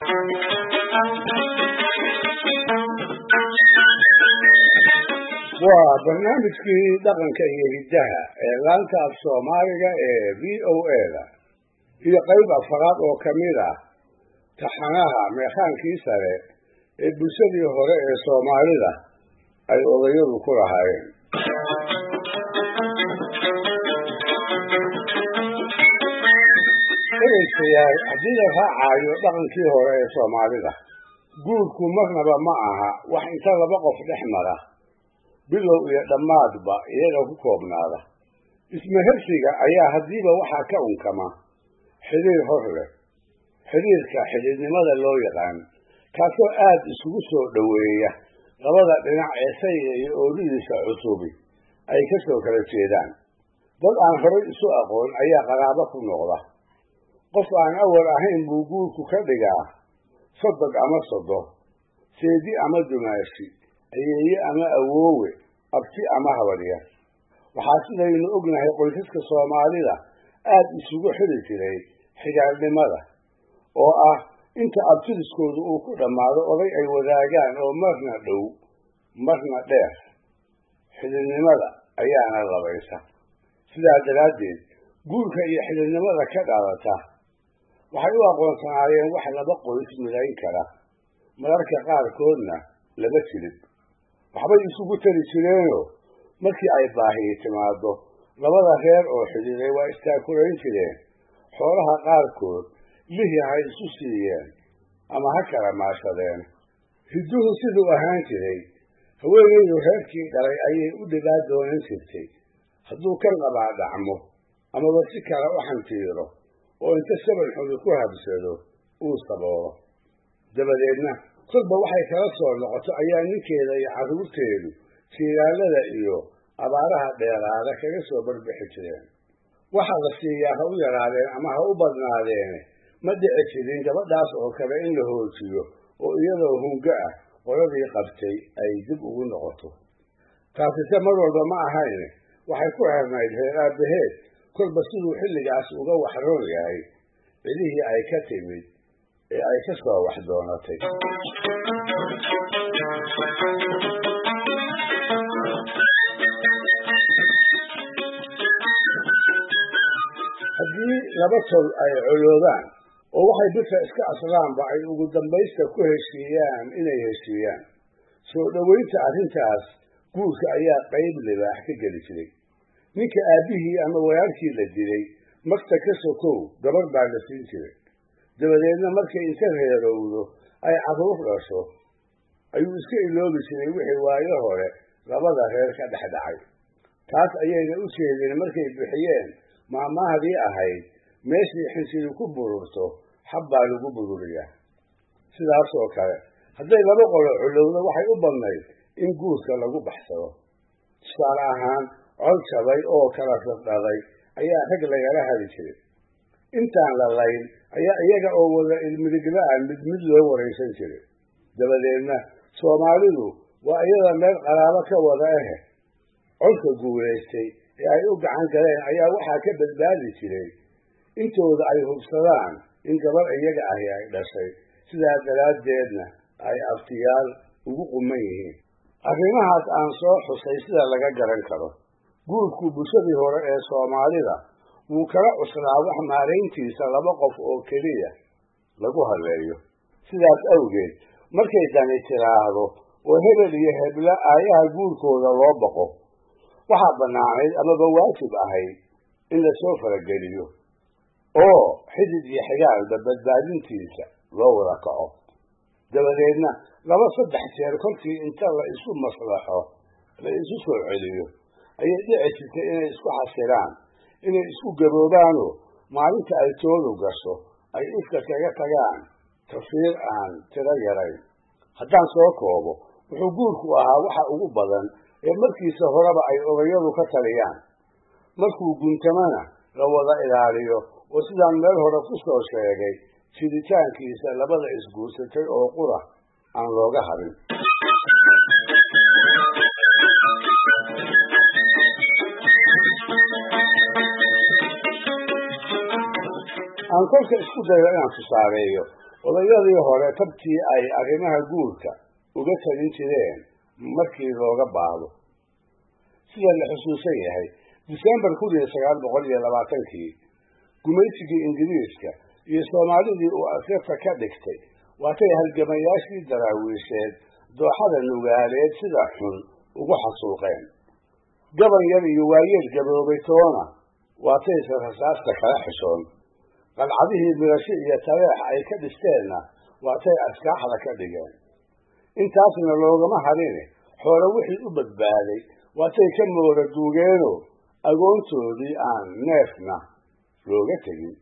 waa barnaamijkii dhaqanka iyo hiddaha ee laanta af Soomaaliga ee VOA-da iyo qayb afraad oo kamid ah taxanaha meekhaankii sare ee bulshadii hore ee Soomaalida ay odayadu ku lahaayeen. Dhegaystayaal, haddii la raacayo dhaqankii hore ee Soomaalida, guurku marnaba ma aha wax inta laba qof dhex mara bilow iyo dhammaadba iyaga ku koobnaada. Ismahersiga ayaa haddiiba waxaa ka unkama xiriir hor leh, xiriirka xidhiidhnimada loo yaqaan, kaasoo aad isugu soo dhoweeya labada dhinac ee sayga iyo ooridiisa cusubi ay ka soo kala jeedaan. dad aan horay isu aqoon ayaa qaraabo ku noqda. qof aan awal ahayn buu guurku ka dhigaa sodog ama sodo, seedi ama dumaashi, ayeeye ama awoowe, abti ama habarya. waxaa sidaynu ognahay qoysaska Soomaalida aad isugu xiri jiray xigaalnimada, oo ah inta abtiriskoodu uu ku dhammaado oday ay wadaagaan oo marna dhow marna dheer. xidhiidhnimada ayaana labaysa. sidaa daraaddeed, guurka iyo xidhiidhnimada ka dhalata waxay u aqoonsanaayeen wax laba qoys midayn kara, mararka qaarkoodna laba jilib. waxbay isugu tari jireenoo markii ay baahiyi timaado labada reer oo xidhiiday waa istaakurayn jireen. xoolaha qaarkood lihi ha isu siiyeen ama ha kala maashadeen. hidduhu siduu ahaan jiray, haweenaydu reerkii dhalay ayay u dhigaa doonan jirtay hadduu kan qabaa dhacmo amaba si kale u xantiiro oo inta shabal xumi ku habsado uu saboolo. dabadeedna kolba waxay kala soo noqoto ayaa ninkeeda iyo carruurteedu jiilaalada iyo abaaraha dheeraada kaga soo barbixi jireen. waxa la siiyaa ha u yaraadeen ama ha u badnaadeene ma dhici jirin gabadhaas oo kale in la hoojiyo oo iyadoo hungo ah qoladii qabtay ay dib ugu noqoto. taasise mar walba ma ahayne waxay ku xirnayd reer aabbaheed kolba siduu xilligaas uga waxroon yahay cidihii ay ka timid ee ay ka soo wax doonatay. haddii laba tol ay coloodaan oo waxay dadka iska aslaanba ay ugu dambaysta ku heshiiyaan inay heshiiyaan, soo dhoweynta arrintaas guurka ayaa qayb libaax ka geli jiray. ninka aabbihii ama walaalkii la dilay magta ka sokow gabar baa la siin jiray. dabadeedna markay inta reerowdo ay carruur dhasho ayuu iska iloobi jiray wixii waayo hore labada reer ka dhex dhacay. taas ayayna u jeedeen markay bixiyeen maamahdii ahayd meeshii xinjiri ku bururto xab baa lagu bururiyaa. sidaasoo kale hadday laba qolo colowdo waxay u badnayd in guurka lagu baxsado. tusaale ahaan, col jabay oo kala safdhaday ayaa rag lagala hadi jiray. intaan la layn ayaa iyaga oo wada ilmidigla-a mid mid loo waraysan jiray. dabadeedna Soomaalidu waa iyada meel qaraabo ka wada ahe colka guulaystay ee ay u gacan galeen ayaa waxaa ka badbaadi jiray intooda ay hubsadaan in gabar iyaga ahi ay dhashay, sidaa daraaddeedna ay abtiyaal ugu quman yihiin. arrimahaas aan soo xusay sida laga garan karo, guurku bulshadii hore ee Soomaalida wuu kala cuslaa wax maarayntiisa laba qof oo keliya lagu haleeyo. sidaas awgeed, markay dani tiraahdo oo hebel iyo hebla aayaha guurkooda loo baqo, waxaa bannaanayd amaba waajib ahayd in lasoo farageliyo oo xidid iyo xigaalba badbaadintiisa loo wada kaco. dabadeedna laba saddex jeer kolkii inta la isu maslaxo la isu soo celiyo ayay dhici jirtay inay isku xasilaan, inay isku gaboobaanoo maalinta ay toodu gasho ay iska kaga tagaan tafiir aan tiro yarayn. haddaan soo koobo, wuxuu guurku ahaa waxa ugu badan ee markiisa horeba ay odayadu ka taliyaan. markuu guntamana la wada ilaaliyo oo sidaan meel hore ku soo sheegay jiritaankiisa labada isguursatay oo qura aan looga harin. aan kolka isku dayo inaan tusaaleeyo odayadii hore tabtii ay arrimaha guurka uga talin jireen markii looga baahdo. sida la xusuusan yahay December 1920 gumaysigii Ingiriiska iyo Soomaalidii uu askarta ka dhigtay waatay halgamayaashii daraawiisheed dooxada Nugaaleed sida xun ugu xasuuqeen. gaban yar iyo waayeel gaboobay toona waatay rasaasta kala xishoon. qalcadihii Mirashe iyo Taleex ay ka dhisteenna waatay askaaxda ka dhigeen. intaasna loogama harin xoolo wixii u badbaaday waatay ka moora duugeeno agoontoodii aan neefna looga tegin.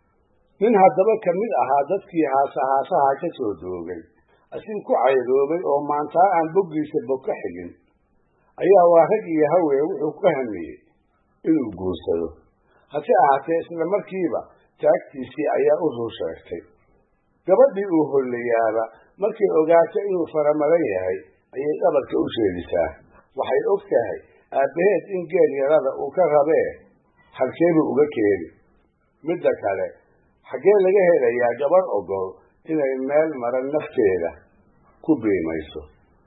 nin haddaba ka mid ahaa dadkii haasaha ka soo doogay asin ku caydoobay oo maantaa aan boggiisa bog ka xigin ayaa waa rag iyo haween wuxuu ka hamiyey inuu guursado. hase ahaatee isla markiiba taagtiisii ayaa u run sheegtay. gabadhii uu hollayaaba markay ogaato inuu faramaran yahay ayay dhabarka u sheedisaa. waxay og tahay aabbaheed in geel yarada uu ka rabee halkeebuu uga keeni. midda kale xaggee laga helayaa gabadh ogol inay meel maran nafteeda ku biimayso?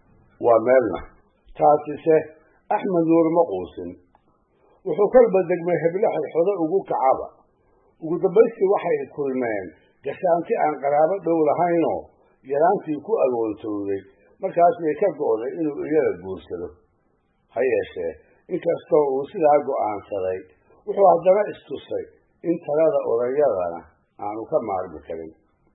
waa meelna. taasise Axmed Nuur ma quusin. wuxuu kalba degmay heblo xodxodo ugu kacaba. ugu dambaystii waxay kulmeen gashaanti aan qaraabo dhow lahaynoo yaraantii ku agoontowday. markaas bay ka go'day inuu iyada guursado. ha yeeshee inkastoo uu sidaa go'aansaday wuxuu haddana istusay in talada odayadana aanu ka maarmi karin.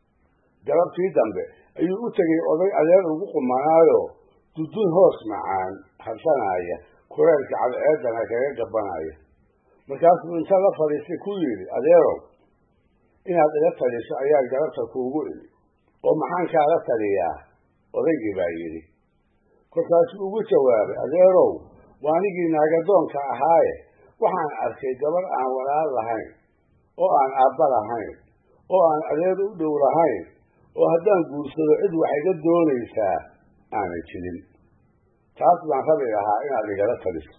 galabtii dambe ayuu u tegey oday adeer ugu qumanaayo dudun hoos macaan harsanaya kuleelka cadceedana kaga gabanaya. markaasuu inta la fadhiistay ku yidhi, adeerow inaad ila taliso ayaa galabta kuugu imi. oo maxaan kaala taliyaa? odaygii baa yidhi. kolkaasuu ugu jawaabay, adeerow waa anigii naagadoonka ahaaye waxaan arkay gabadh aan walaal lahayn oo aan aabba lahayn oo aan adeer u dhow lahayn oo haddaan guursado cid wax iga doonaysaa aanay jirin. taas baan rabi lahaa inaad igala taliso.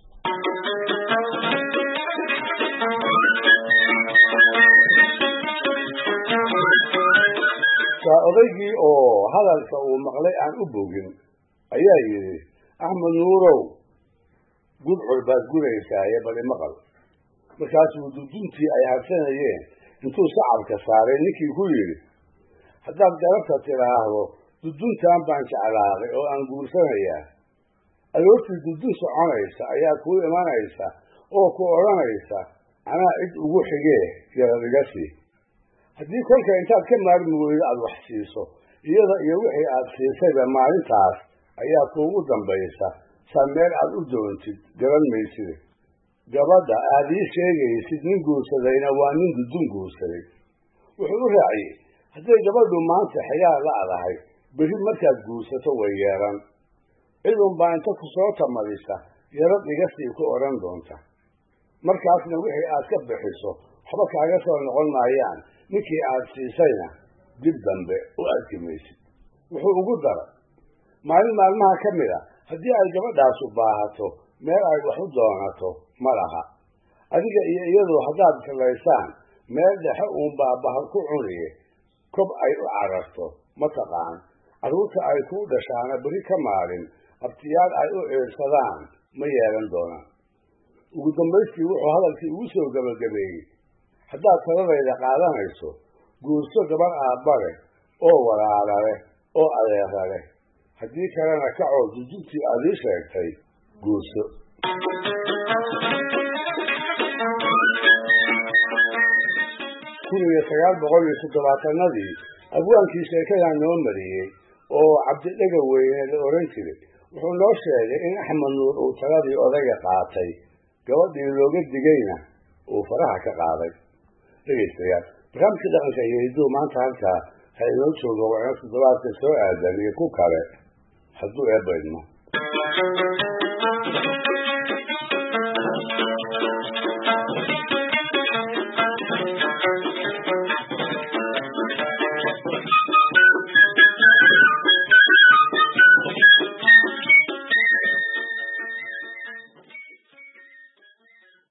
odaygii oo hadalka uu maqlay aan u bogin ayaa yidhi, Axmed Nuurow gudcur baad guraysaaye bal imaqal. markaasuu duduntii ay harsanayeen intuu sacabka saaray ninkii ku yidhi, haddaad galabta tidhaahdo duduntan baan jeclaaday oo aan guursanayaa, aroortii dudun soconaysa ayaa kuu imanaysa oo ku odhanaysa anaa cid ugu xigee yarad iga sii. haddii kolka intaad ka maarmi weydo aad wax siiso iyada iyo wixii aad siisayba maalintaas ayaa kuugu dambaysa saa meel aad u doontid garan mayside. gabadha aad ii sheegaysid nin guursadayna waa nin dudun guursaday. wuxuu u raaciyey, hadday gabadhu maanta xigaa la'dahay berri markaad guursato way yeeran. cidunbaa inta ku soo tamadisa yarad iga sii ku odhan doonta. markaasna wixii aad ka bixiso waxba kaaga soo noqon maayaan, ninkii aad siisayna dib dambe u arki maysid. wuxuu ugu daray, maalin maalmaha ka mid a haddii ay gabadhaasu baahato meel ay wax u doonato ma laha. adiga iyo iyadu haddaad filaysaan meel dhexe uunbaa bahal ku cuniye kob ay u cararto ma taqaan. carruurta ay kuu dhashaana beri ka maalin abtiyaal ay u ciirsadaan ma yeelan doonaan. ugu dambaystii wuxuu hadalkii ugu soo gabagabeeyey, haddaad taladayda qaadanayso guurso gabadh aabba leh oo walaala leh oo adeera leh. haddii kalena kacoo duduntii aad ii sheegtay guurso. ii abwaankii sheekadan noo mariyey oo Cabdidhaga Weyne la oran jiray wuxuu noo sheegay in Axmed Nuur uu taladii odayga qaatay, gabadhii looga digayna uu faraha ka qaaday. dhegeystayaal, barnaamijka dhaqanka iyo hidduu maanta halkaa ha inoo joogo waa toddobaadka soo aadan iyo ku kale hadduu eebba idmo.